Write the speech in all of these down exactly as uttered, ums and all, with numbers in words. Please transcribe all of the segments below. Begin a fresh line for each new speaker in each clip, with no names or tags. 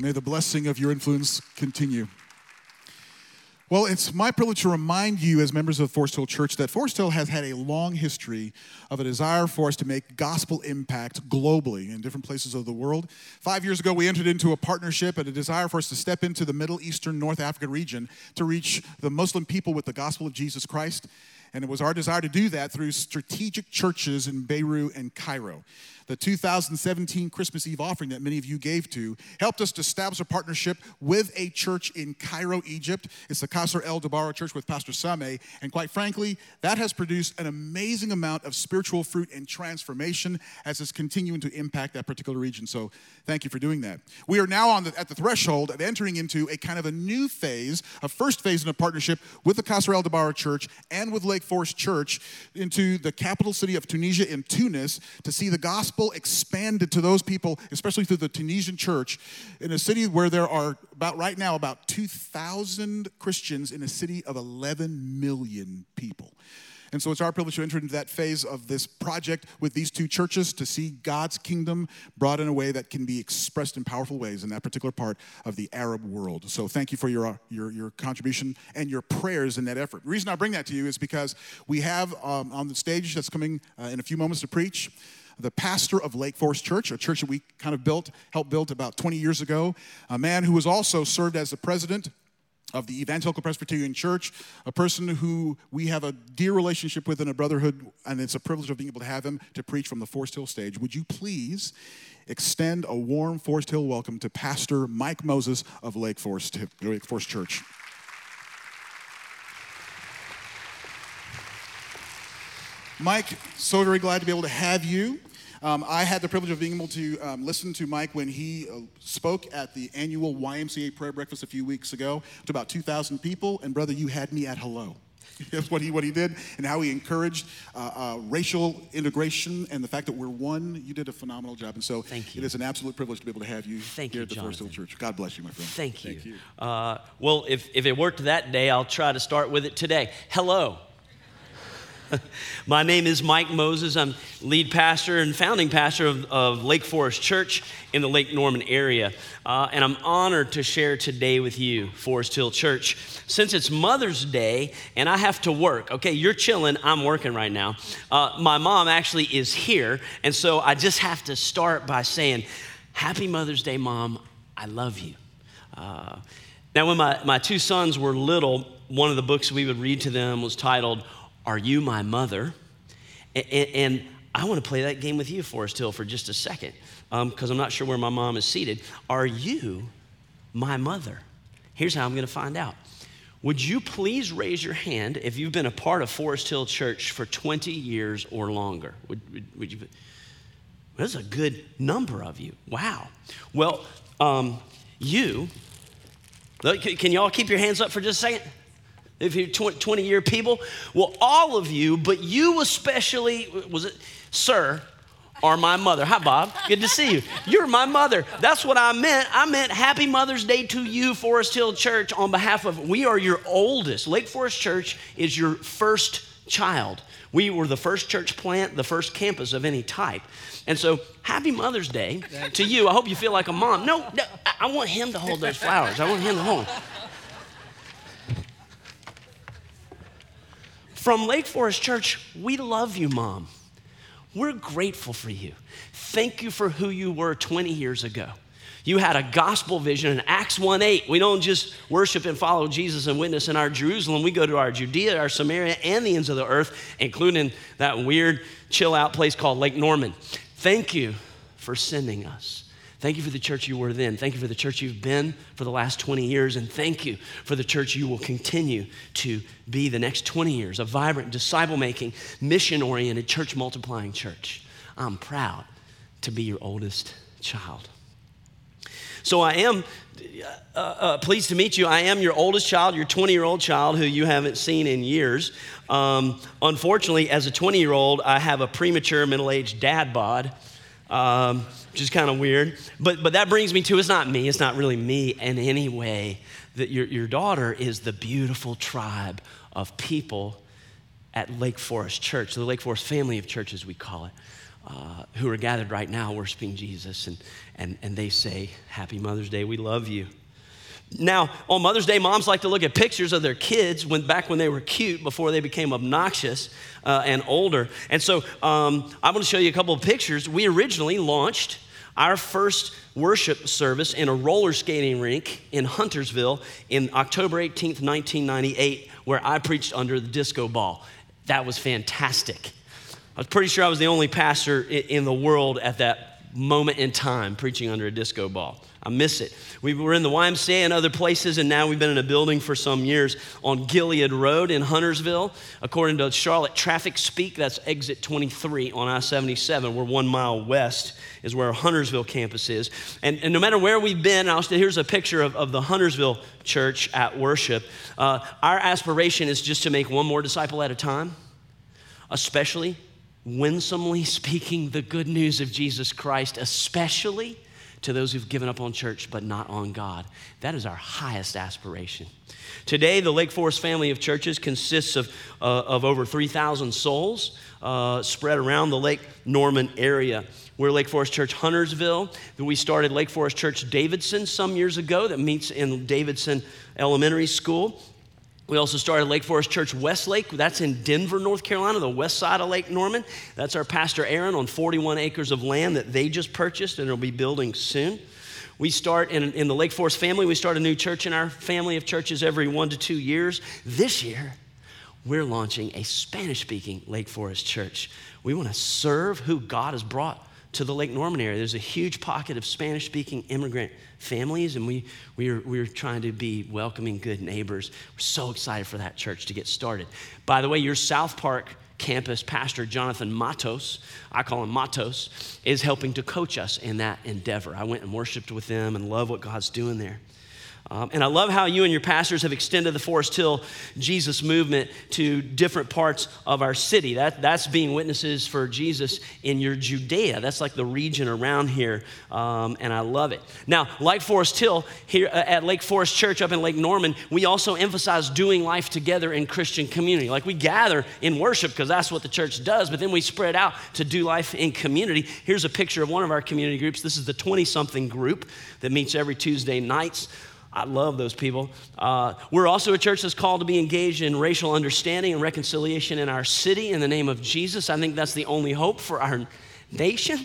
May the blessing of your influence continue. Well, it's my privilege to remind you as members of Forest Hill Church that Forest Hill has had a long history of a desire for us to make gospel impact globally in different places of the world. Five years ago, we entered into a partnership and a desire for us to step into the Middle Eastern, North Africa region to reach the Muslim people with the gospel of Jesus Christ. And it was our desire to do that through strategic churches in Beirut and Cairo. The two thousand seventeen Christmas Eve offering that many of you gave to helped us to establish a partnership with a church in Cairo, Egypt. It's the Qasr El Dabara Church with Pastor Sameh. And quite frankly, that has produced an amazing amount of spiritual fruit and transformation as it's continuing to impact that particular region. So thank you for doing that. We are now on the, at the threshold of entering into a kind of a new phase, a first phase in a partnership with the Qasr El Dabara Church and with Lake Forest Church into the capital city of Tunisia in Tunis to see the gospel expanded to those people, especially through the Tunisian church, in a city where there are about right now about two thousand Christians in a city of eleven million people. And so it's our privilege to enter into that phase of this project with these two churches to see God's kingdom brought in a way that can be expressed in powerful ways in that particular part of the Arab world. So thank you for your your, your contribution and your prayers in that effort. The reason I bring that to you is because we have um, on the stage that's coming uh, in a few moments to preach, the pastor of Lake Forest Church, a church that we kind of built, helped build about twenty years ago, a man who was also served as the president of the Evangelical Presbyterian Church, a person who we have a dear relationship with in a brotherhood, and it's a privilege of being able to have him to preach from the Forest Hill stage. Would you please extend a warm Forest Hill welcome to Pastor Mike Moses of Lake Forest, Lake Forest Church. Mike, so very glad to be able to have you. Um, I had the privilege of being able to um, listen to Mike when he uh, spoke at the annual Y M C A prayer breakfast a few weeks ago to about two thousand people. And brother, you had me at hello. That's what he what he did and how he encouraged uh, uh, racial integration and the fact that we're one. You did a phenomenal job. And so
Thank you.
It is an absolute privilege to be able to have you
Thank
here
you,
at the Forest Hill
Jonathan.
Church. God bless you, my friend.
Thank you.
Thank you.
Uh, well, if, if it worked that day, I'll try to start with it today. Hello. My name is Mike Moses. I'm lead pastor and founding pastor of, of Lake Forest Church in the Lake Norman area. Uh, and I'm honored to share today with you, Forest Hill Church. Since it's Mother's Day and I have to work, okay, you're chilling, I'm working right now. Uh, my mom actually is here. And so I just have to start by saying, Happy Mother's Day, Mom. I love you. Uh, now, when my, my two sons were little, one of the books we would read to them was titled, Are You My Mother? And, and I want to play that game with you, Forest Hill, for just a second, because um, I'm not sure where my mom is seated. Are you my mother? Here's how I'm going to find out. Would you please raise your hand if you've been a part of Forest Hill Church for twenty years or longer? Would, would, would you? That's a good number of you. Wow. Well, um, you, can y'all keep your hands up for just a second? If you're twenty-year people, well, all of you, but you especially, was it, sir, are my mother. Hi, Bob. Good to see you. You're my mother. That's what I meant. I meant Happy Mother's Day to you, Forest Hill Church, on behalf of, we are your oldest. Lake Forest Church is your first child. We were the first church plant, the first campus of any type. And so, Happy Mother's Day to you. I hope you feel like a mom. No, no, I want him to hold those flowers. I want him to hold them. From Lake Forest Church, we love you, Mom. We're grateful for you. Thank you for who you were twenty years ago. You had a gospel vision in Acts one eight. We don't just worship and follow Jesus and witness in our Jerusalem. We go to our Judea, our Samaria, and the ends of the earth, including that weird chill out place called Lake Norman. Thank you for sending us. Thank you for the church you were then. Thank you for the church you've been for the last twenty years. And thank you for the church you will continue to be the next twenty years, a vibrant, disciple-making, mission-oriented, church-multiplying church. I'm proud to be your oldest child. So I am uh, uh, pleased to meet you. I am your oldest child, your twenty-year-old child who you haven't seen in years. Um, unfortunately, as a twenty-year-old, I have a premature middle-aged dad bod. Um, which is kind of weird. But but that brings me to, it's not me, it's not really me in any way, that your, your daughter is the beautiful tribe of people at Lake Forest Church, the Lake Forest family of churches, we call it. uh, who are gathered right now worshiping Jesus, and, and, and they say, Happy Mother's Day, we love you. Now, on Mother's Day, moms like to look at pictures of their kids when, back when they were cute, before they became obnoxious uh, and older. And so um, I'm going to show you a couple of pictures. We originally launched our first worship service in a roller skating rink in Huntersville in October eighteenth, nineteen ninety-eight, where I preached under the disco ball. That was fantastic. I was pretty sure I was the only pastor in the world at that moment in time preaching under a disco ball. I miss it. We were in the Y M C A and other places, and now we've been in a building for some years on Gilead Road in Huntersville. According to Charlotte Traffic Speak, that's exit twenty-three on I seventy-seven. We're one mile west is where our Huntersville campus is. And, and no matter where we've been, I'll, here's a picture of, of the Huntersville church at worship. Uh, our aspiration is just to make one more disciple at a time, especially winsomely speaking the good news of Jesus Christ, especially to those who've given up on church but not on God. That is our highest aspiration. Today, the Lake Forest family of churches consists of, uh, of over three thousand souls uh, spread around the Lake Norman area. We're Lake Forest Church Huntersville. We started Lake Forest Church Davidson some years ago that meets in Davidson Elementary School. We also started Lake Forest Church Westlake. That's in Denver, North Carolina, the west side of Lake Norman. That's our Pastor Aaron on forty-one acres of land that they just purchased and will be building soon. We start in, in the Lake Forest family, we start a new church in our family of churches every one to two years. This year, we're launching a Spanish-speaking Lake Forest church. We want to serve who God has brought to the Lake Norman area. There's a huge pocket of Spanish-speaking immigrant families, and we, we're, we're trying to be welcoming good neighbors. We're so excited for that church to get started. By the way, your South Park campus pastor, Jonathan Matos, I call him Matos, is helping to coach us in that endeavor. I went and worshiped with them and love what God's doing there. Um, and I love how you and your pastors have extended the Forest Hill Jesus movement to different parts of our city. That, that's being witnesses for Jesus in your Judea. That's like the region around here, um, and I love it. Now, like Forest Hill, here at Lake Forest Church up in Lake Norman, we also emphasize doing life together in Christian community. Like we gather in worship because that's what the church does, but then we spread out to do life in community. Here's a picture of one of our community groups. This is the twenty-something group that meets every Tuesday nights. I love those people. Uh, we're also a church that's called to be engaged in racial understanding and reconciliation in our city in the name of Jesus. I think that's the only hope for our nation.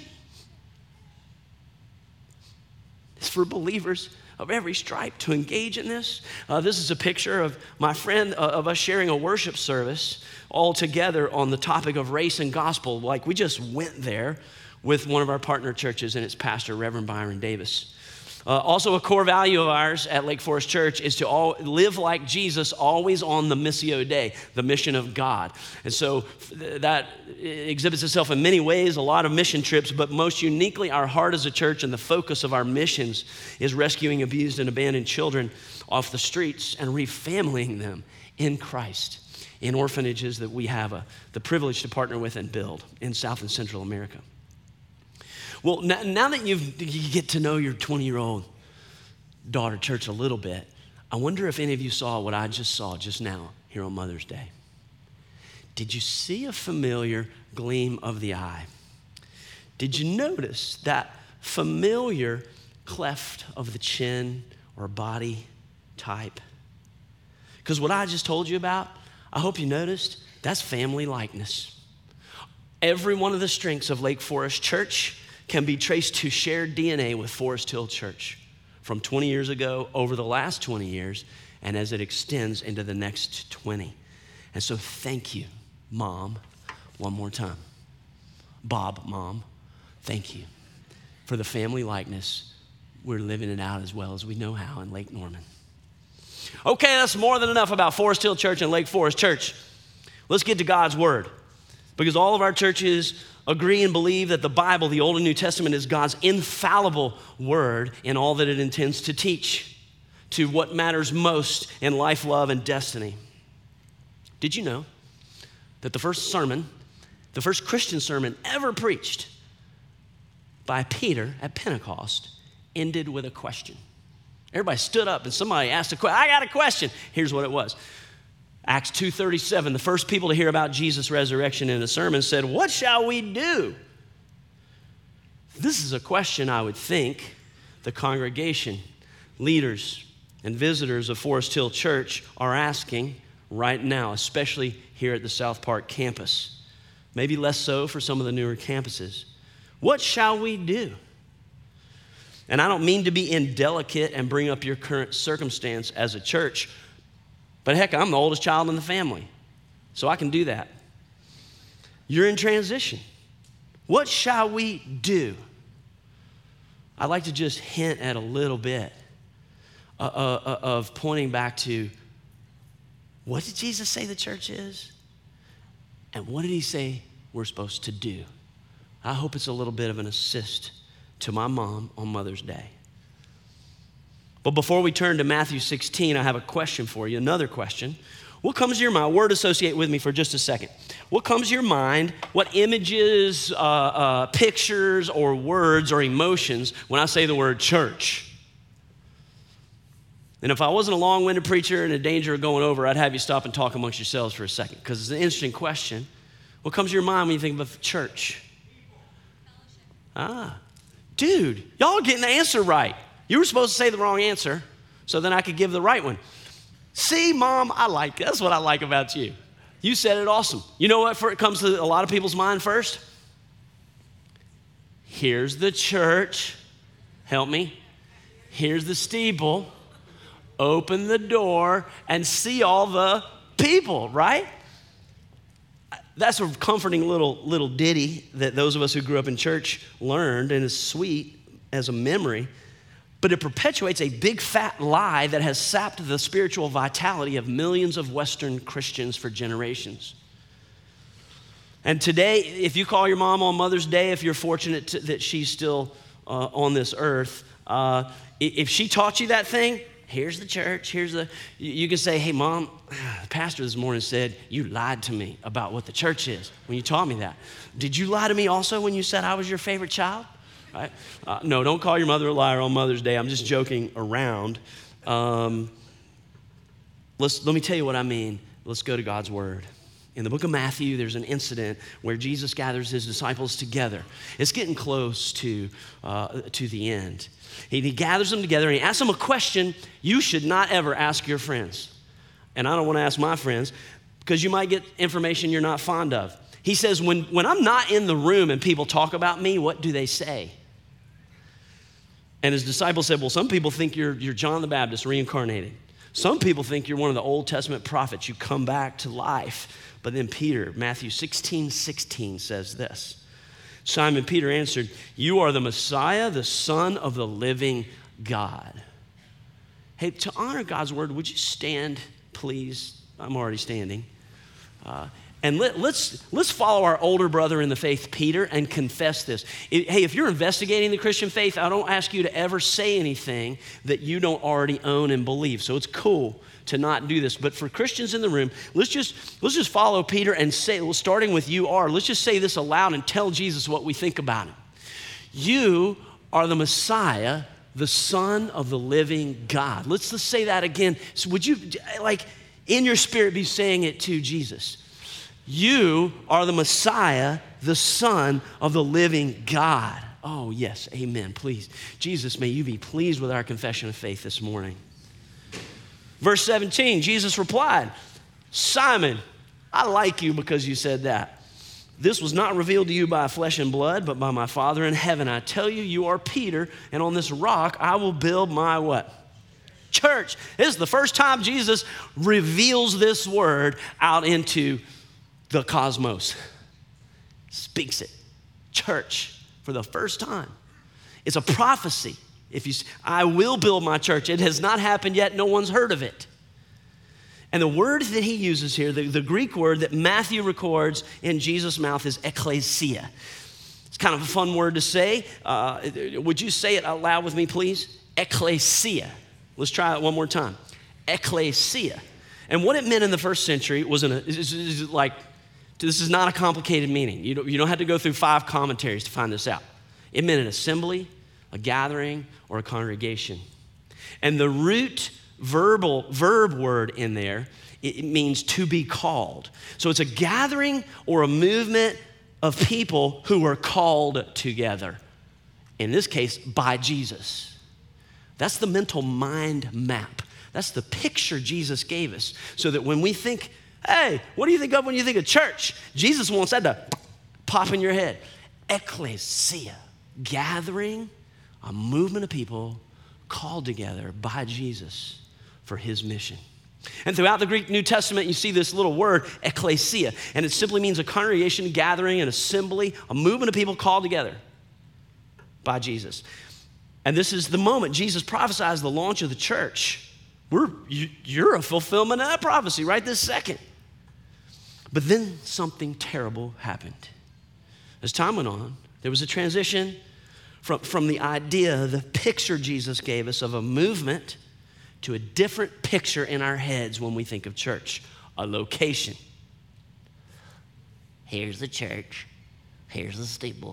It's for believers of every stripe to engage in this. Uh, this is a picture of my friend, uh, of us sharing a worship service all together on the topic of race and gospel. Like we just went there with one of our partner churches and its pastor, Reverend Byron Davis. Uh, also, a core value of ours at Lake Forest Church is to all live like Jesus, always on the Missio Dei, the mission of God. And so th- that exhibits itself in many ways, a lot of mission trips, but most uniquely, our heart as a church and the focus of our missions is rescuing abused and abandoned children off the streets and refamilying them in Christ in orphanages that we have a, the privilege to partner with and build in South and Central America. Well, now, now that you've, you get to know your twenty-year-old daughter church a little bit, I wonder if any of you saw what I just saw just now here on Mother's Day. Did you see a familiar gleam of the eye? Did you notice that familiar cleft of the chin or body type? Because what I just told you about, I hope you noticed, that's family likeness. Every one of the strengths of Lake Forest Church can be traced to shared D N A with Forest Hill Church from twenty years ago, over the last twenty years, and as it extends into the next twenty. And so thank you, Mom, one more time. Bob, Mom, thank you for the family likeness. We're living it out as well as we know how in Lake Norman. Okay, that's more than enough about Forest Hill Church and Lake Forest Church. Let's get to God's Word, because all of our churches agree and believe that the Bible, the Old and New Testament, is God's infallible word in all that it intends to teach, to what matters most in life, love, and destiny. Did you know that the first sermon, the first Christian sermon ever preached by Peter at Pentecost ended with a question? Everybody stood up and somebody asked a question. I got a question. Here's what it was. Acts two thirty-seven, the first people to hear about Jesus' resurrection in a sermon said, "What shall we do This is a question I would think the congregation, leaders, and visitors of Forest Hill Church are asking right now, especially here at the South Park campus. Maybe less so for some of the newer campuses. What shall we do? And I don't mean to be indelicate and bring up your current circumstance as a church, but heck, I'm the oldest child in the family, so I can do that. You're in transition. What shall we do? I'd like to just hint at a little bit uh, uh, of pointing back to, what did Jesus say the church is? And what did he say we're supposed to do? I hope it's a little bit of an assist to my mom on Mother's Day. But before we turn to Matthew sixteen, I have a question for you, another question. What comes to your mind? Word associate with me for just a second. What comes to your mind? What images, uh, uh, pictures, or words or emotions when I say the word church? And if I wasn't a long-winded preacher and in danger of going over, I'd have you stop and talk amongst yourselves for a second, because it's an interesting question. What comes to your mind when you think of church? Ah, dude, y'all are getting the answer right. You were supposed to say the wrong answer so then I could give the right one. See, Mom, I like, that's what I like about you. You said it awesome. You know what for, it comes to a lot of people's mind first? Here's the church. Help me. Here's the steeple. Open the door and see all the people, right? That's a comforting little, little ditty that those of us who grew up in church learned, and is sweet as a memory. But it perpetuates a big fat lie that has sapped the spiritual vitality of millions of Western Christians for generations. And today, if you call your mom on Mother's Day, if you're fortunate to, that she's still uh, on this earth, uh, if she taught you that thing, here's the church, here's the, you can say, hey, Mom, the pastor this morning said you lied to me about what the church is when you taught me that. Did you lie to me also when you said I was your favorite child? Right? Uh, no, don't call your mother a liar on Mother's Day. I'm just joking around. Um, let's, let me tell you what I mean. Let's go to God's Word. In the book of Matthew, there's an incident where Jesus gathers his disciples together. It's getting close to, uh, to the end. He, he gathers them together and he asks them a question you should not ever ask your friends. And I don't want to ask my friends because you might get information you're not fond of. He says, when, when I'm not in the room and people talk about me, what do they say? And his disciples said, well, some people think you're, you're John the Baptist reincarnated. Some people think you're one of the Old Testament prophets. You come back to life. But then Peter, Matthew sixteen sixteen says this. Simon Peter answered, you are the Messiah, the Son of the living God. Hey, to honor God's word, would you stand, please? I'm already standing. Uh, And let, let's, let's follow our older brother in the faith, Peter, and confess this. It, hey, if you're investigating the Christian faith, I don't ask you to ever say anything that you don't already own and believe. So it's cool to not do this. But for Christians in the room, let's just, let's just follow Peter and say, well, starting with you are, let's just say this aloud and tell Jesus what we think about him. You are the Messiah, the Son of the living God. Let's, let's say that again. So would you, like, in your spirit be saying it to Jesus? You are the Messiah, the Son of the living God. Oh, yes, amen, please. Jesus, may you be pleased with our confession of faith this morning. Verse seventeen, Jesus replied, Simon, I like you because you said that. This was not revealed to you by flesh and blood, but by my Father in heaven. I tell you, you are Peter, and on this rock I will build my what? Church. This is the first time Jesus reveals this word out into the cosmos. Speaks it. Church for the first time. It's a prophecy. If you, I will build my church. It has not happened yet. No one's heard of it. And the word that he uses here, the, the Greek word that Matthew records in Jesus' mouth is ekklesia. It's kind of a fun word to say. Uh, would you say it out loud with me, please? Ekklesia. Let's try it one more time. Ekklesia. And what it meant in the first century was in a, is, is like, this is not a complicated meaning. You don't, you don't have to go through five commentaries to find this out. It meant an assembly, a gathering, or a congregation. And the root verbal verb word in there, it, it means to be called. So it's a gathering or a movement of people who are called together. In this case, by Jesus. That's the mental mind map. That's the picture Jesus gave us so that when we think, hey, what do you think of when you think of church? Jesus wants that to pop in your head. Ecclesia, gathering, a movement of people called together by Jesus for his mission. And throughout the Greek New Testament, you see this little word, ecclesia, and it simply means a congregation, gathering, an assembly, a movement of people called together by Jesus. And this is the moment Jesus prophesies the launch of the church. We're, you, you're a fulfillment of that prophecy right this second. But then something terrible happened. As time went on, there was a transition from, from the idea, the picture Jesus gave us of a movement to a different picture in our heads when we think of church, a location. Here's the church, here's the steeple.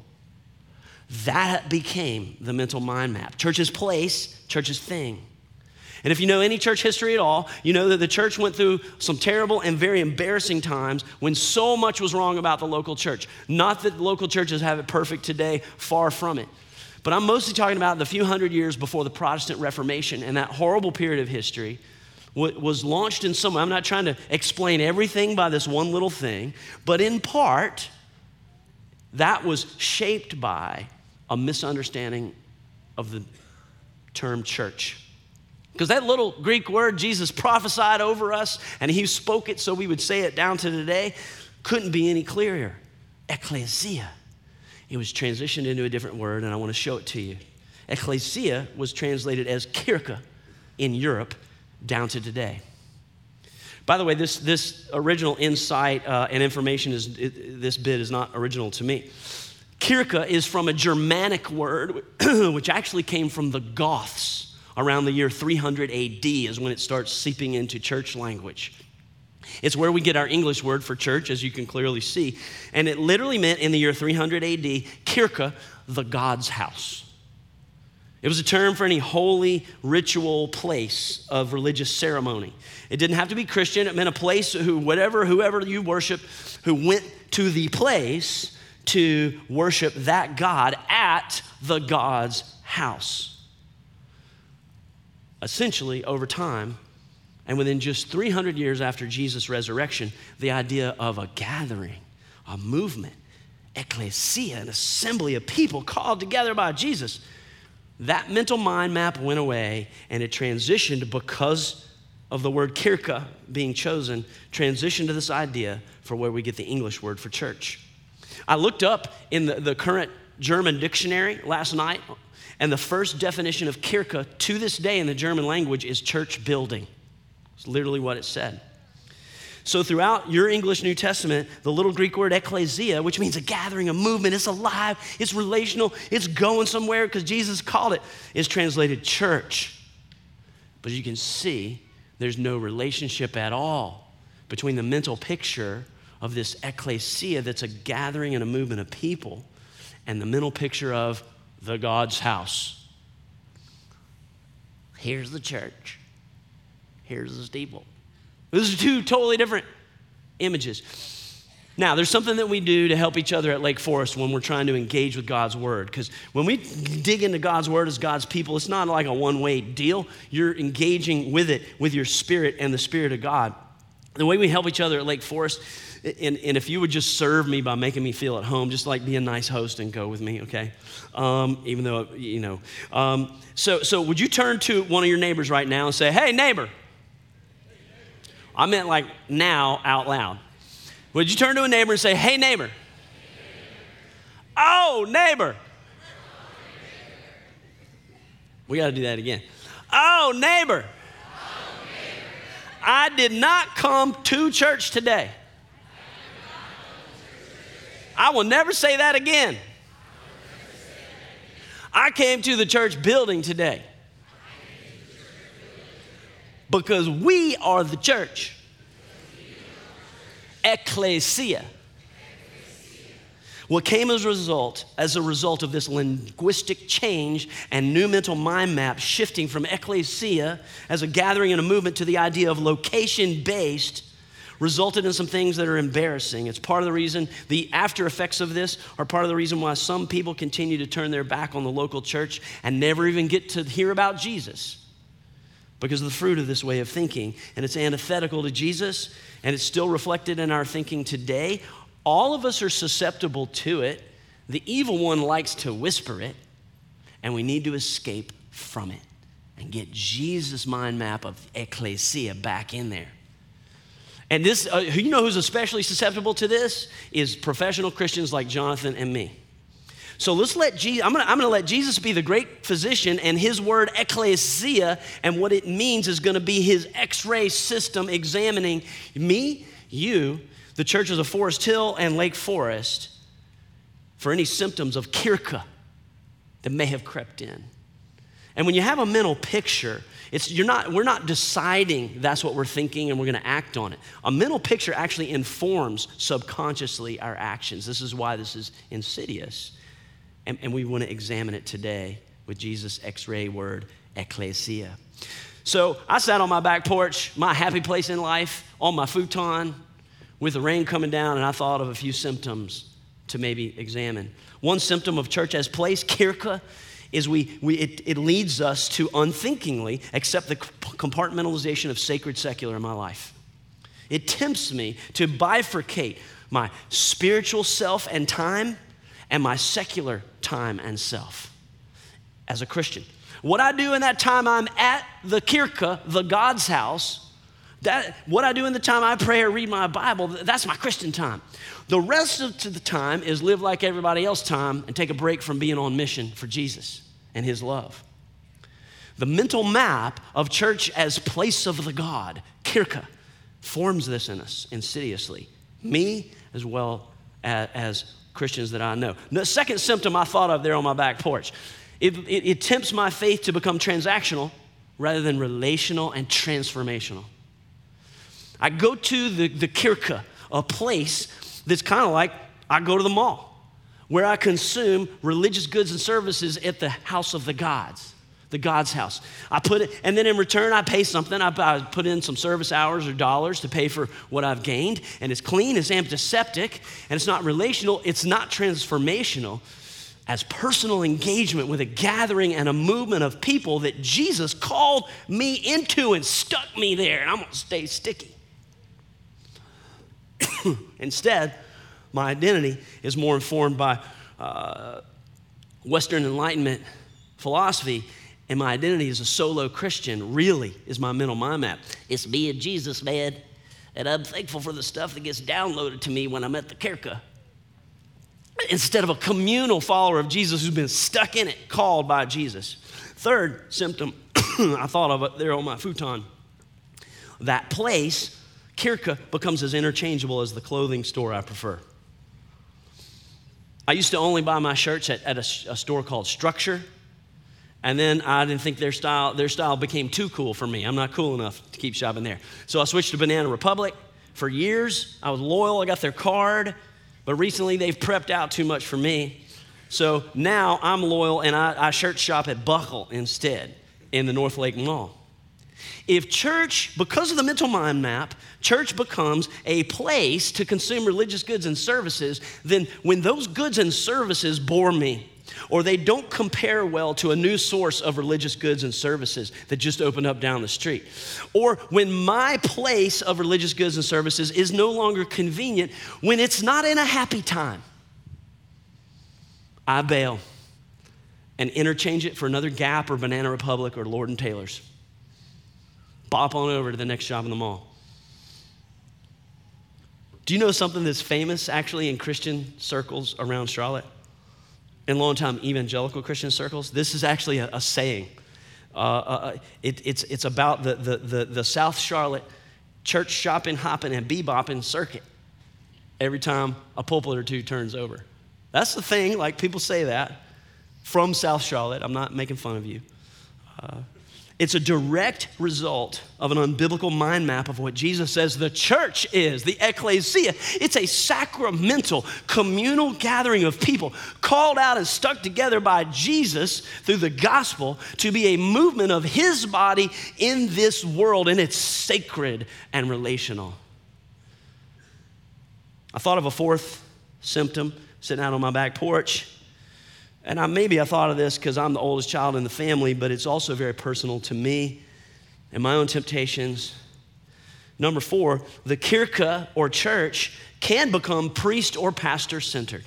That became the mental mind map. Church's place, church's thing. And if you know any church history at all, you know that the church went through some terrible and very embarrassing times when so much was wrong about the local church. Not that local churches have it perfect today, far from it. But I'm mostly talking about the few hundred years before the Protestant Reformation, and that horrible period of history was launched in some way. I'm not trying to explain everything by this one little thing, but in part, that was shaped by a misunderstanding of the term church. Because that little Greek word Jesus prophesied over us, and he spoke it so we would say it down to today, couldn't be any clearer. Ecclesia. It was transitioned into a different word, and I want to show it to you. Ecclesia was translated as kirka in Europe down to today. By the way, this, this original insight uh, and information, is it, this bit is not original to me. Kirka is from a Germanic word, which actually came from the Goths. Around the year three hundred A D is when it starts seeping into church language. It's where we get our English word for church, as you can clearly see. And it literally meant in the year three hundred A D, kirka, the God's house. It was a term for any holy ritual place of religious ceremony. It didn't have to be Christian. It meant a place who, whatever, whoever you worship, who went to the place to worship that God at the God's house. Essentially, over time, and within just three hundred years after Jesus' resurrection, the idea of a gathering, a movement, ecclesia, an assembly of people called together by Jesus, that mental mind map went away, and it transitioned because of the word kirka being chosen, transitioned to this idea for where we get the English word for church. I looked up in the, the current German dictionary last night, and the first definition of kirka to this day in the German language is church building. It's literally what it said. So throughout your English New Testament, the little Greek word ecclesia, which means a gathering, a movement, it's alive, it's relational, it's going somewhere because Jesus called it, is translated church. But you can see there's no relationship at all between the mental picture of this ecclesia that's a gathering and a movement of people and the mental picture of the God's house. Here's the church. Here's the steeple. Those are two totally different images. Now, there's something that we do to help each other at Lake Forest when we're trying to engage with God's word. Because when we dig into God's word as God's people, it's not like a one-way deal. You're engaging with it with your spirit and the Spirit of God. The way we help each other at Lake Forest, and, and if you would just serve me by making me feel at home, just like be a nice host and go with me, okay? Um, even though, you know. Um, so, so would you turn to one of your neighbors right now and say, hey, neighbor. I meant like now out loud. Would you turn to a neighbor and say, hey, neighbor? Oh, neighbor. We got to do that again. Oh, neighbor. I did not come to church today. I will never say that again. I came to the church building today because we are the church. Ecclesia. What came as a result, as a result of this linguistic change and new mental mind map shifting from ecclesia as a gathering and a movement to the idea of location-based, resulted in some things that are embarrassing. It's part of the reason, the after effects of this are part of the reason why some people continue to turn their back on the local church and never even get to hear about Jesus because of the fruit of this way of thinking. And it's antithetical to Jesus, and it's still reflected in our thinking today. All of us are susceptible to it. The evil one likes to whisper it, and we need to escape from it and get Jesus' mind map of ecclesia back in there. And this, uh, you know who's especially susceptible to this? Is professional Christians like Jonathan and me. So let's let Jesus, I'm gonna, I'm gonna let Jesus be the great physician, and his word ecclesia and what it means is gonna be his x-ray system examining me, you, the churches of Forest Hill and Lake Forest for any symptoms of kirka that may have crept in. And when you have a mental picture, it's, you're not, we're not deciding that's what we're thinking and we're gonna act on it. A mental picture actually informs subconsciously our actions. This is why this is insidious. And, and we wanna examine it today with Jesus' x-ray word, ecclesia. So I sat on my back porch, my happy place in life, on my futon, with the rain coming down, and I thought of a few symptoms to maybe examine. One symptom of church as place, kirka, is we, we it, it leads us to unthinkingly accept the compartmentalization of sacred secular in my life. It tempts me to bifurcate my spiritual self and time and my secular time and self as a Christian. What I do in that time I'm at the kirka, the God's house, that, what I do in the time I pray or read my Bible, that's my Christian time. The rest of the time is live like everybody else time and take a break from being on mission for Jesus and his love. The mental map of church as place of the God, kirka, forms this in us insidiously. Me as well as, as Christians that I know. The second symptom I thought of there on my back porch, it, it, it tempts my faith to become transactional rather than relational and transformational. I go to the, the kirka, a place that's kind of like I go to the mall, where I consume religious goods and services at the house of the gods, the God's house. I put it, and then in return, I pay something. I, I put in some service hours or dollars to pay for what I've gained, and it's clean, it's antiseptic, and it's not relational, it's not transformational, as personal engagement with a gathering and a movement of people that Jesus called me into and stuck me there, and I'm gonna stay sticky. Instead, my identity is more informed by uh, Western Enlightenment philosophy, and my identity as a solo Christian really is my mental mind map. It's me and Jesus, man, and I'm thankful for the stuff that gets downloaded to me when I'm at the kirka. Instead of a communal follower of Jesus who's been stuck in it, called by Jesus. Third symptom I thought of it there on my futon, that place, kirka, becomes as interchangeable as the clothing store I prefer. I used to only buy my shirts at, at a, a store called Structure, and then I didn't think their style, their style became too cool for me. I'm not cool enough to keep shopping there. So I switched to Banana Republic. For years, I was loyal, I got their card, but recently they've prepped out too much for me. So now I'm loyal, and I, I shirt shop at Buckle instead in the North Lake Mall. If church, because of the mental mind map, church becomes a place to consume religious goods and services, then when those goods and services bore me, or they don't compare well to a new source of religious goods and services that just opened up down the street, or when my place of religious goods and services is no longer convenient, when it's not in a happy time, I bail and interchange it for another Gap or Banana Republic or Lord and Taylor's. Bop on over to the next shop in the mall. Do you know something that's famous actually in Christian circles around Charlotte? In long-time evangelical Christian circles? This is actually a, a saying. Uh, uh, it, it's, it's about the, the, the, the South Charlotte church shopping, hopping, and bebopping circuit every time a pulpit or two turns over. That's the thing, like people say that from South Charlotte. I'm not making fun of you. Uh, It's a direct result of an unbiblical mind map of what Jesus says the church is, the ecclesia. It's a sacramental, communal gathering of people called out and stuck together by Jesus through the gospel to be a movement of his body in this world, and it's sacred and relational. I thought of a fourth symptom sitting out on my back porch. And I, maybe I thought of this because I'm the oldest child in the family, but it's also very personal to me and my own temptations. Number four, the kirka or church can become priest or pastor centered.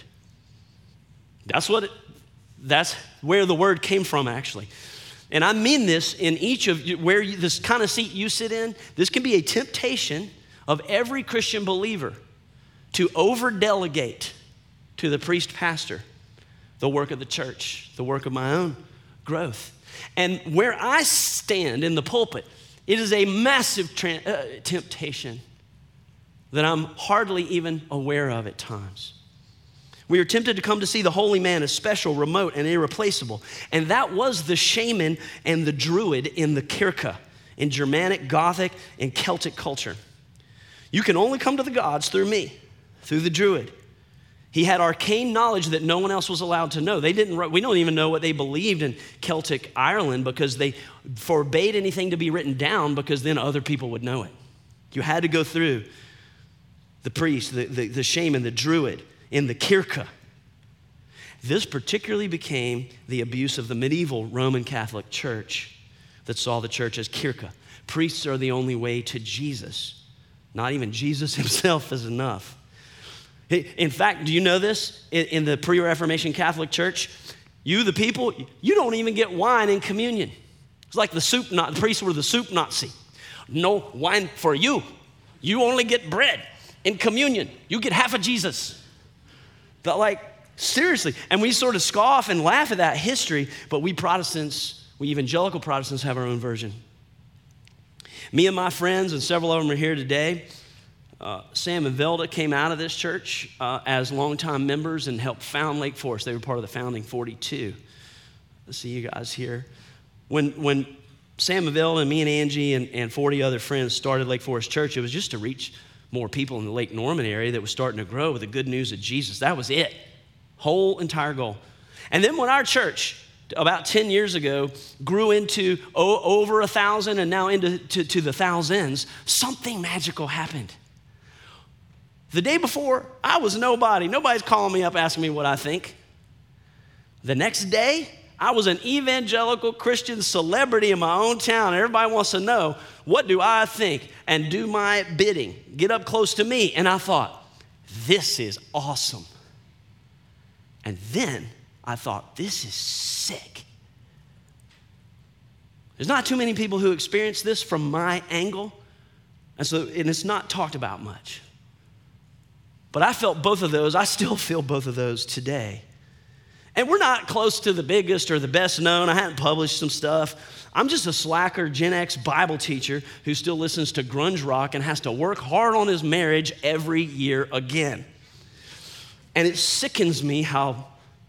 That's what it, that's where the word came from, actually. And I mean this in each of you, where you, this kind of seat you sit in, this can be a temptation of every Christian believer to over-delegate to the priest pastor the work of the church, the work of my own growth. And where I stand in the pulpit, it is a massive tra- uh, temptation that I'm hardly even aware of at times. We are tempted to come to see the holy man as special, remote, and irreplaceable. And that was the shaman and the druid in the kirka, in Germanic, Gothic, and Celtic culture. You can only come to the gods through me, through the druid. He had arcane knowledge that no one else was allowed to know. They didn't. We don't even know what they believed in Celtic Ireland because they forbade anything to be written down because then other people would know it. You had to go through the priest, the, the, the shaman, the druid in the kirka. This particularly became the abuse of the medieval Roman Catholic Church that saw the church as kirka. Priests are the only way to Jesus. Not even Jesus himself is enough. In fact, do you know this? In the pre-Reformation Catholic Church, you, the people, you don't even get wine in communion. It's like the soup, not the priests were the soup Nazi. No wine for you. You only get bread in communion. You get half of Jesus. But like, seriously. And we sort of scoff and laugh at that history, but we Protestants, we evangelical Protestants have our own version. Me and my friends, and several of them are here today, Uh, Sam and Velda came out of this church uh, as longtime members and helped found Lake Forest. They were part of the founding forty-two. I see you guys here. When when Sam and Velda and me and Angie and, and forty other friends started Lake Forest Church, it was just to reach more people in the Lake Norman area that was starting to grow with the good news of Jesus. That was it. Whole entire goal. And then when our church, about ten years ago, grew into oh, over a thousand and now into to, to the thousands, something magical happened. The day before, I was nobody. Nobody's calling me up asking me what I think. The next day, I was an evangelical Christian celebrity in my own town. Everybody wants to know, what do I think? And do my bidding. Get up close to me. And I thought, this is awesome. And then I thought, this is sick. There's not too many people who experience this from my angle. And so, and it's not talked about much. But I felt both of those. I still feel both of those today. And we're not close to the biggest or the best known. I hadn't published some stuff. I'm just a slacker Gen X Bible teacher who still listens to grunge rock and has to work hard on his marriage every year again. And it sickens me how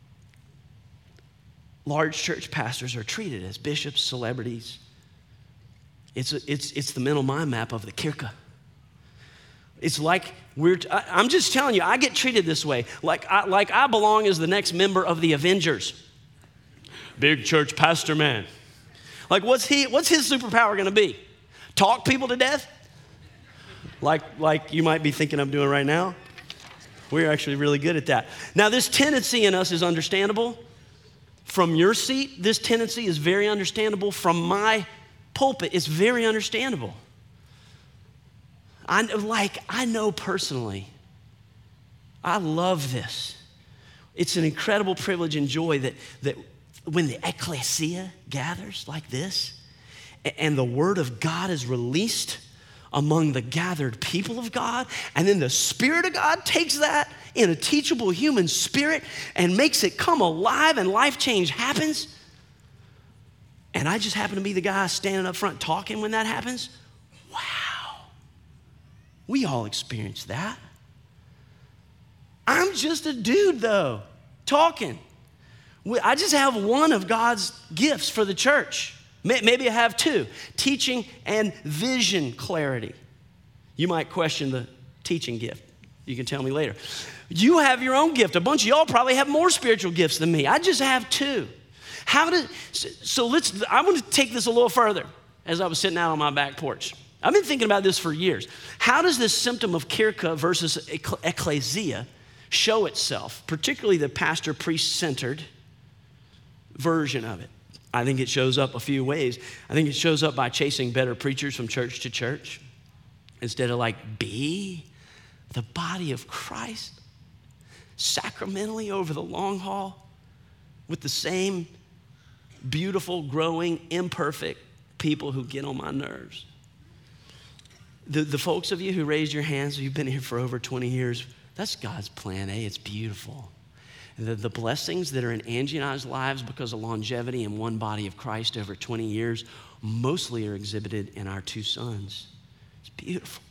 large church pastors are treated as bishops, celebrities. It's, a, it's, it's the mental mind map of the kirka. It's like we're, I, I'm just telling you, I get treated this way. Like I, like I belong as the next member of the Avengers. Big church pastor man. Like what's he, what's his superpower gonna be? Talk people to death? Like, like you might be thinking I'm doing right now. We're actually really good at that. Now this tendency in us is understandable. From your seat, this tendency is very understandable. From my pulpit, it's very understandable. I like, I know personally, I love this. It's an incredible privilege and joy that, that when the ecclesia gathers like this and the word of God is released among the gathered people of God, and then the Spirit of God takes that in a teachable human spirit and makes it come alive and life change happens. And I just happen to be the guy standing up front talking when that happens. Wow. We all experience that. I'm just a dude, though, talking. I just have one of God's gifts for the church. Maybe I have two, teaching and vision clarity. You might question the teaching gift. You can tell me later. You have your own gift. A bunch of y'all probably have more spiritual gifts than me. I just have two. How did, so let's, I want to take this a little further as I was sitting out on my back porch. I've been thinking about this for years. How does this symptom of kirka versus ecclesia show itself, particularly the pastor priest-centered version of it? I think it shows up a few ways. I think it shows up by chasing better preachers from church to church instead of like be the body of Christ sacramentally over the long haul with the same beautiful, growing, imperfect people who get on my nerves. The, the folks of you who raised your hands, who've been here for over twenty years, that's God's plan A. It's beautiful. And the, the blessings that are in Angie and I's lives because of longevity in one body of Christ over twenty years mostly are exhibited in our two sons. It's beautiful.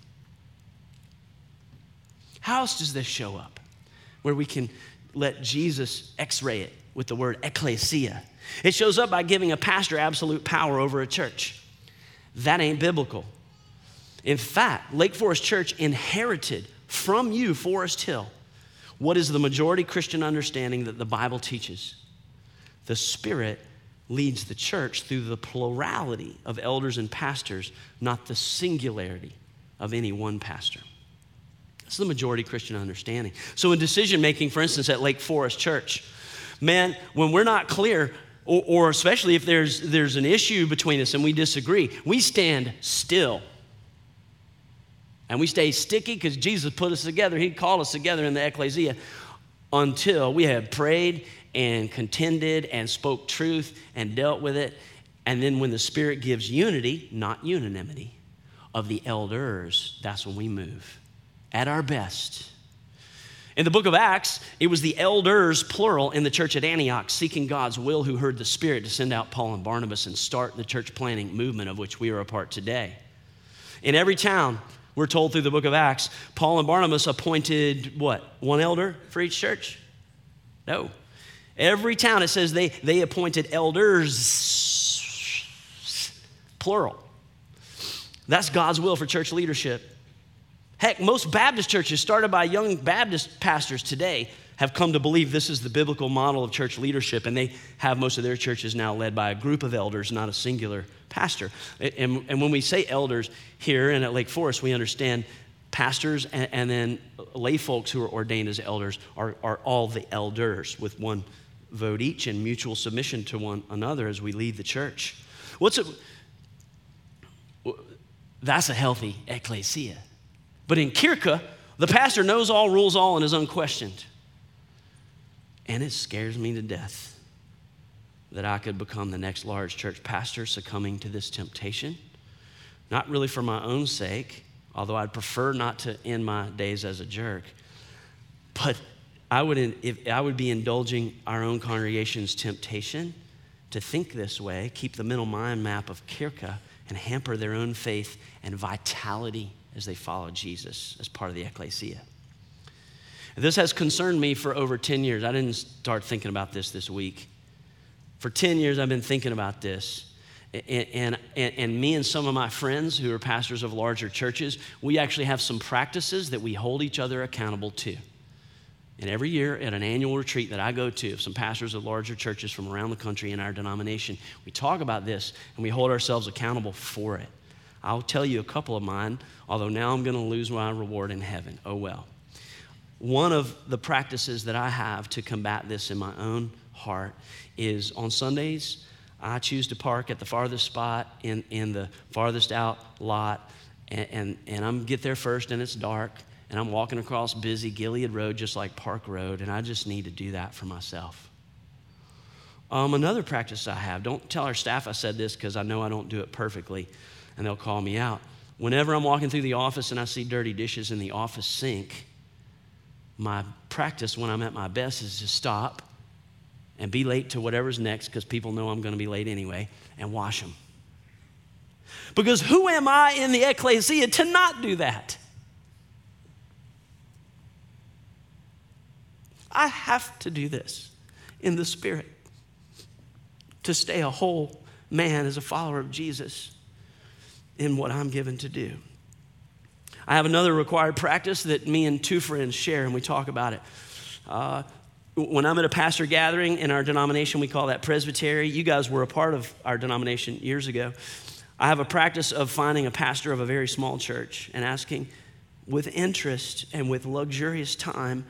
How else does this show up? Where we can let Jesus x-ray it with the word ecclesia. It shows up by giving a pastor absolute power over a church. That ain't biblical. In fact, Lake Forest Church inherited from you, Forest Hill, what is the majority Christian understanding that the Bible teaches. The Spirit leads the church through the plurality of elders and pastors, not the singularity of any one pastor. That's the majority Christian understanding. So in decision making, for instance, at Lake Forest Church, man, when we're not clear, or, or especially if there's, there's an issue between us and we disagree, we stand still. And we stay sticky because Jesus put us together. He called us together in the ecclesia until we have prayed and contended and spoke truth and dealt with it. And then when the Spirit gives unity, not unanimity, of the elders, that's when we move at our best. In the book of Acts, it was the elders, plural, in the church at Antioch, seeking God's will, who heard the Spirit to send out Paul and Barnabas and start the church planting movement of which we are a part today. In every town, we're told through the book of Acts, Paul and Barnabas appointed what? One elder for each church? No. Every town, it says they, they appointed elders, plural. That's God's will for church leadership. Heck, most Baptist churches started by young Baptist pastors today have come to believe this is the biblical model of church leadership, and they have most of their churches now led by a group of elders, not a singular pastor. And, and when we say elders here and at Lake Forest, we understand pastors and, and then lay folks who are ordained as elders are, are all the elders with one vote each and mutual submission to one another as we lead the church. What's it? That's a healthy ecclesia. But in Kirka, the pastor knows all, rules all, and is unquestioned. And it scares me to death that I could become the next large church pastor succumbing to this temptation. Not really for my own sake, although I'd prefer not to end my days as a jerk. But I would, if I would be indulging our own congregation's temptation to think this way, keep the mental mind map of Kirka, and hamper their own faith and vitality as they follow Jesus as part of the ecclesia. This has concerned me for over ten years. I didn't start thinking about this this week. For ten years, I've been thinking about this. And, and, and me and some of my friends who are pastors of larger churches, we actually have some practices that we hold each other accountable to. And every year at an annual retreat that I go to of some pastors of larger churches from around the country in our denomination, we talk about this and we hold ourselves accountable for it. I'll tell you a couple of mine, although now I'm going to lose my reward in heaven. Oh well. One of the practices that I have to combat this in my own heart is on Sundays, I choose to park at the farthest spot in, in the farthest out lot, and, and, and I'm get there first and it's dark, and I'm walking across busy Gilead Road just like Park Road, and I just need to do that for myself. Um, another practice I have, don't tell our staff I said this because I know I don't do it perfectly, and they'll call me out. Whenever I'm walking through the office and I see dirty dishes in the office sink, my practice when I'm at my best is to stop and be late to whatever's next, because people know I'm going to be late anyway, and wash them. Because who am I in the ecclesia to not do that? I have to do this in the Spirit to stay a whole man as a follower of Jesus in what I'm given to do. I have another required practice that me and two friends share, and we talk about it. Uh, when I'm at a pastor gathering in our denomination, we call that presbytery. You guys were a part of our denomination years ago. I have a practice of finding a pastor of a very small church and asking with interest and with luxurious time,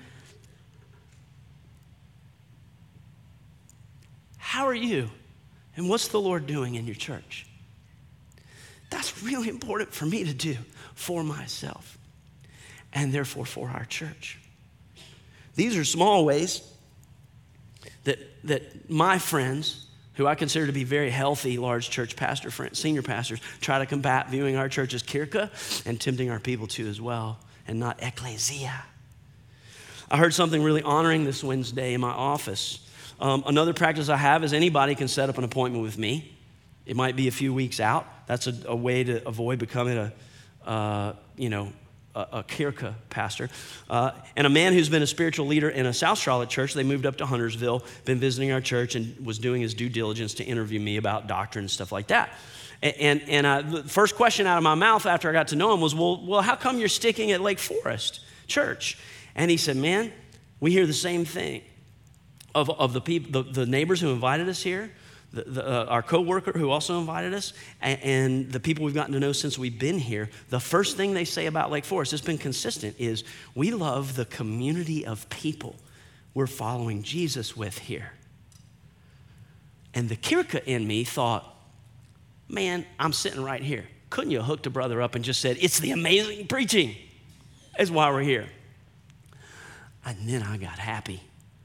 how are you? And what's the Lord doing in your church? That's really important for me to do for myself and therefore for our church. These are small ways that, that my friends, who I consider to be very healthy large church pastor friends, senior pastors, try to combat viewing our church as kirka and tempting our people to as well, and not ecclesia. I heard something really honoring this Wednesday in my office. Um, another practice I have is anybody can set up an appointment with me. It might be a few weeks out. That's a, a way to avoid becoming a, uh, you know, a, a kirka pastor. Uh, and a man who's been a spiritual leader in a South Charlotte church, they moved up to Huntersville, been visiting our church and was doing his due diligence to interview me about doctrine and stuff like that. And, and, and I, the first question out of my mouth after I got to know him was, well, well, how come you're sticking at Lake Forest Church? And he said, man, we hear the same thing. Of, of the people, the, the neighbors who invited us here, the, the, uh, our coworker who also invited us, and, and the people we've gotten to know since we've been here, the first thing they say about Lake Forest, it's been consistent, is we love the community of people we're following Jesus with here. And the kirka in me thought, man, I'm sitting right here. Couldn't you have hooked a brother up and just said, it's the amazing preaching. That's why we're here. And then I got happy.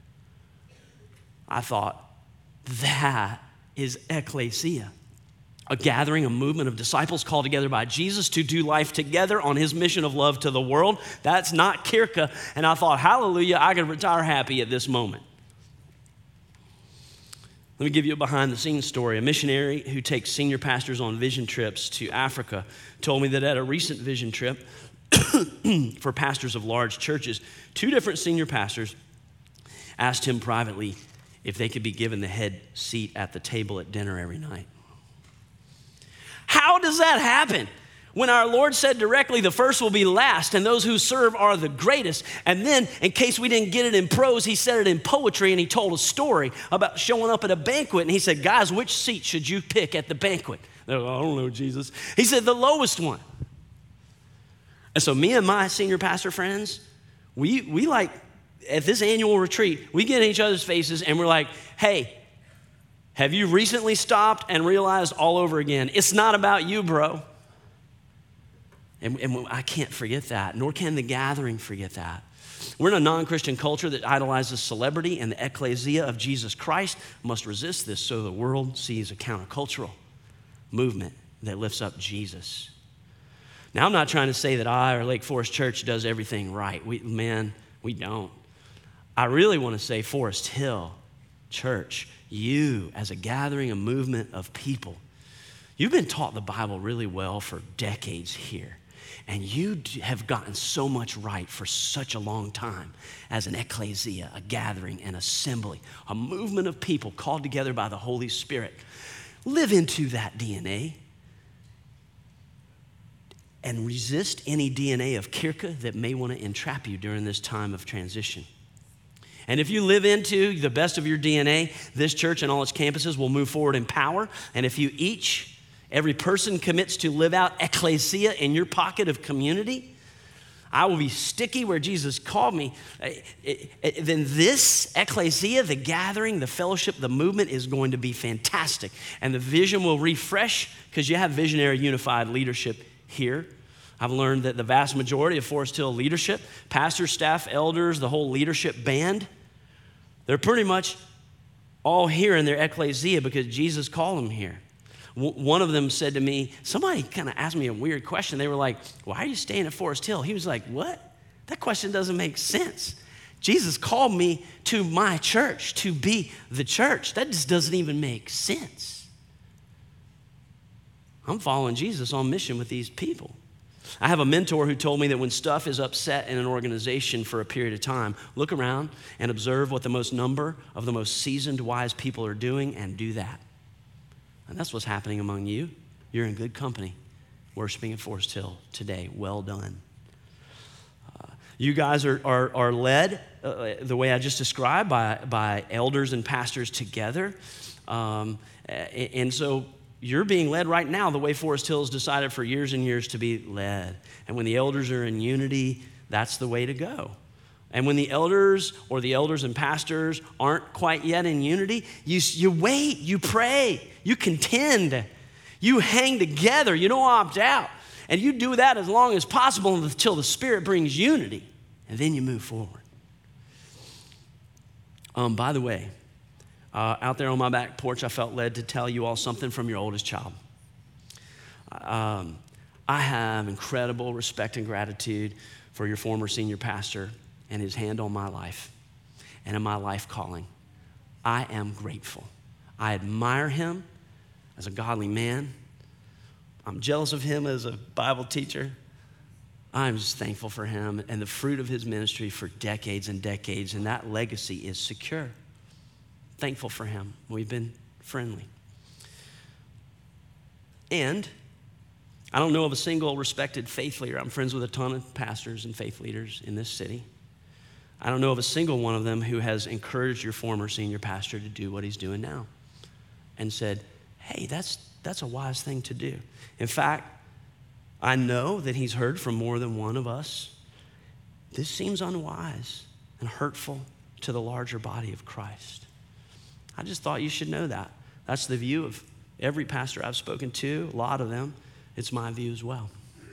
I thought, that is ecclesia, a gathering, a movement of disciples called together by Jesus to do life together on his mission of love to the world. That's not kirka. And I thought, hallelujah, I could retire happy at this moment. Let me give you a behind-the-scenes story. A missionary who takes senior pastors on vision trips to Africa told me that at a recent vision trip for pastors of large churches, two different senior pastors asked him privately if they could be given the head seat at the table at dinner every night. How does that happen? When our Lord said directly, the first will be last, and those who serve are the greatest. And then, in case we didn't get it in prose, he said it in poetry, and he told a story about showing up at a banquet, and he said, guys, which seat should you pick at the banquet? They're like, I don't know, Jesus. He said, the lowest one. And so me and my senior pastor friends, we we like, at this annual retreat, we get in each other's faces and we're like, hey, have you recently stopped and realized all over again, it's not about you, bro. And, and I can't forget that, nor can the gathering forget that. We're in a non-Christian culture that idolizes celebrity, and the ecclesia of Jesus Christ must resist this so the world sees a countercultural movement that lifts up Jesus. Now, I'm not trying to say that I or Lake Forest Church does everything right. We, man, we don't. I really want to say Forest Hill Church, you as a gathering, a movement of people, you've been taught the Bible really well for decades here. And you have gotten so much right for such a long time as an ecclesia, a gathering, an assembly, a movement of people called together by the Holy Spirit. Live into that D N A and resist any D N A of kirka that may want to entrap you during this time of transition. And if you live into the best of your D N A, this church and all its campuses will move forward in power. And if you each Every person commits to live out ecclesia in your pocket of community, I will be sticky where Jesus called me. Then this ecclesia, the gathering, the fellowship, the movement is going to be fantastic. And the vision will refresh because you have visionary unified leadership here. I've learned that the vast majority of Forest Hill leadership, pastors, staff, elders, the whole leadership band, they're pretty much all here in their ecclesia because Jesus called them here. One of them said to me, somebody kind of asked me a weird question. They were like, why are you staying at Forest Hill? He was like, what? That question doesn't make sense. Jesus called me to my church, to be the church. That just doesn't even make sense. I'm following Jesus on mission with these people. I have a mentor who told me that when stuff is upset in an organization for a period of time, look around and observe what the most number of the most seasoned, wise people are doing and do that. And that's what's happening among you. You're in good company, worshiping at Forest Hill today. Well done. Uh, you guys are, are, are led uh, the way I just described by, by elders and pastors together. Um, and so you're being led right now the way Forest Hill has decided for years and years to be led. And when the elders are in unity, that's the way to go. And when the elders or the elders and pastors aren't quite yet in unity, you, you wait, you pray, you contend, you hang together, you don't opt out. And you do that as long as possible until the Spirit brings unity, and then you move forward. Um, by the way, uh, out there on my back porch, I felt led to tell you all something from your oldest child. Um, I have incredible respect and gratitude for your former senior pastor and his hand on my life and in my life calling. I am grateful. I admire him as a godly man. I'm jealous of him as a Bible teacher. I'm just thankful for him and the fruit of his ministry for decades and decades, and that legacy is secure. Thankful for him. We've been friendly. And I don't know of a single respected faith leader. I'm friends with a ton of pastors and faith leaders in this city. I don't know of a single one of them who has encouraged your former senior pastor to do what he's doing now and said, hey, that's, that's a wise thing to do. In fact, I know that he's heard from more than one of us. This seems unwise and hurtful to the larger body of Christ. I just thought you should know that. That's the view of every pastor I've spoken to, a lot of them. It's my view as well.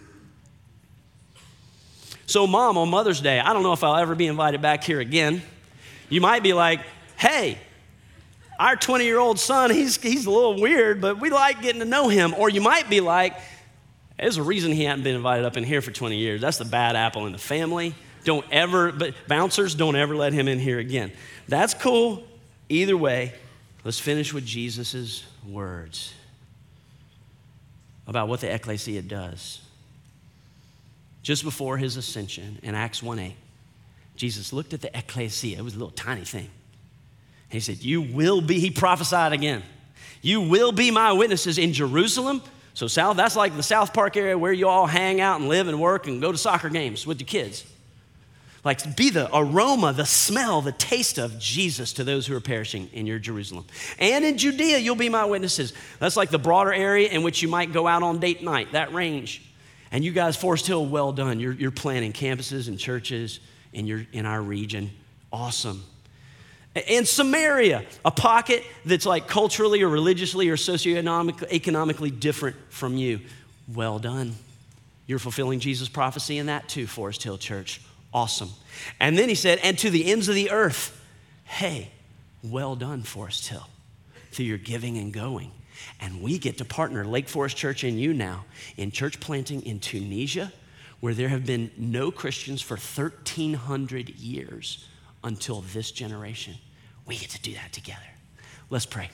So, Mom, on Mother's Day, I don't know if I'll ever be invited back here again. You might be like, hey, our twenty-year-old son, he's, he's a little weird, but we like getting to know him. Or you might be like, there's a reason he hadn't been invited up in here for twenty years. That's the bad apple in the family. Don't ever, but bouncers, don't ever let him in here again. That's cool. Either way, let's finish with Jesus' words about what the ecclesia does. Just before his ascension in Acts one eight, Jesus looked at the ecclesia. It was a little tiny thing. He said, you will be, he prophesied again, you will be my witnesses in Jerusalem. So South, that's like the South Park area where you all hang out and live and work and go to soccer games with your kids. Like be the aroma, the smell, the taste of Jesus to those who are perishing in your Jerusalem. And in Judea, you'll be my witnesses. That's like the broader area in which you might go out on date night, that range. And you guys, Forest Hill, well done. You're, you're planting campuses and churches in, your, in our region. Awesome. And Samaria, a pocket that's like culturally or religiously or socioeconomically economically different from you. Well done. You're fulfilling Jesus' prophecy in that too, Forest Hill Church. Awesome. And then he said, and to the ends of the earth, hey, well done, Forest Hill, through your giving and going. And we get to partner, Lake Forest Church and you now, in church planting in Tunisia, where there have been no Christians for thirteen hundred years until this generation. We get to do that together. Let's pray.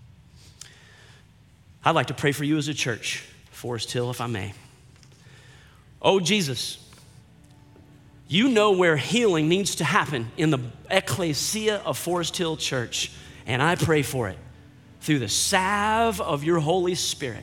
I'd like to pray for you as a church, Forest Hill, if I may. Oh, Jesus, you know where healing needs to happen in the ecclesia of Forest Hill Church, and I pray for it through the salve of your Holy Spirit.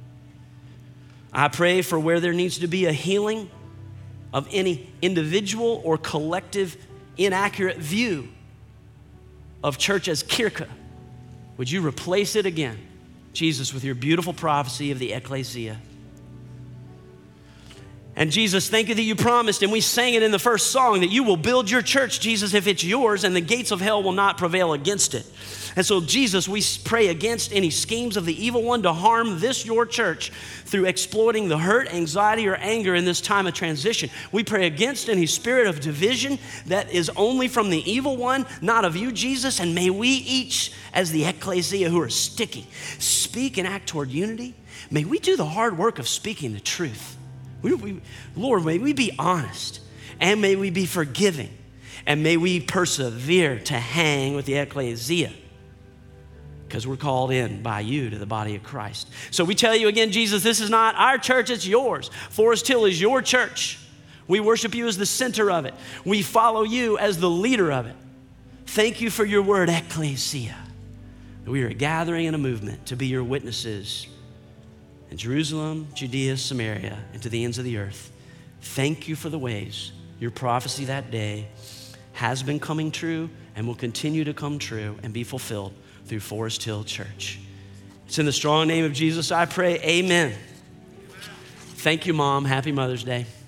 I pray for where there needs to be a healing of any individual or collective inaccurate view of church as kirka. Would you replace it again, Jesus, with your beautiful prophecy of the ecclesia? And Jesus, thank you that you promised, and we sang it in the first song, that you will build your church, Jesus, if it's yours, and the gates of hell will not prevail against it. And so, Jesus, we pray against any schemes of the evil one to harm this, your church, through exploiting the hurt, anxiety, or anger in this time of transition. We pray against any spirit of division that is only from the evil one, not of you, Jesus, and may we each, as the ecclesia who are sticky, speak and act toward unity. May we do the hard work of speaking the truth. We, we, Lord, may we be honest, and may we be forgiving, and may we persevere to hang with the ecclesia, because we're called in by you to the body of Christ. So we tell you again, Jesus, this is not our church, it's yours. Forest Hill is your church. We worship you as the center of it. We follow you as the leader of it. Thank you for your word, ecclesia. We are a gathering and a movement to be your witnesses in Jerusalem, Judea, Samaria, and to the ends of the earth. Thank you for the ways your prophecy that day has been coming true and will continue to come true and be fulfilled through Forest Hill Church. It's in the strong name of Jesus I pray, amen. Thank you, Mom. Happy Mother's Day.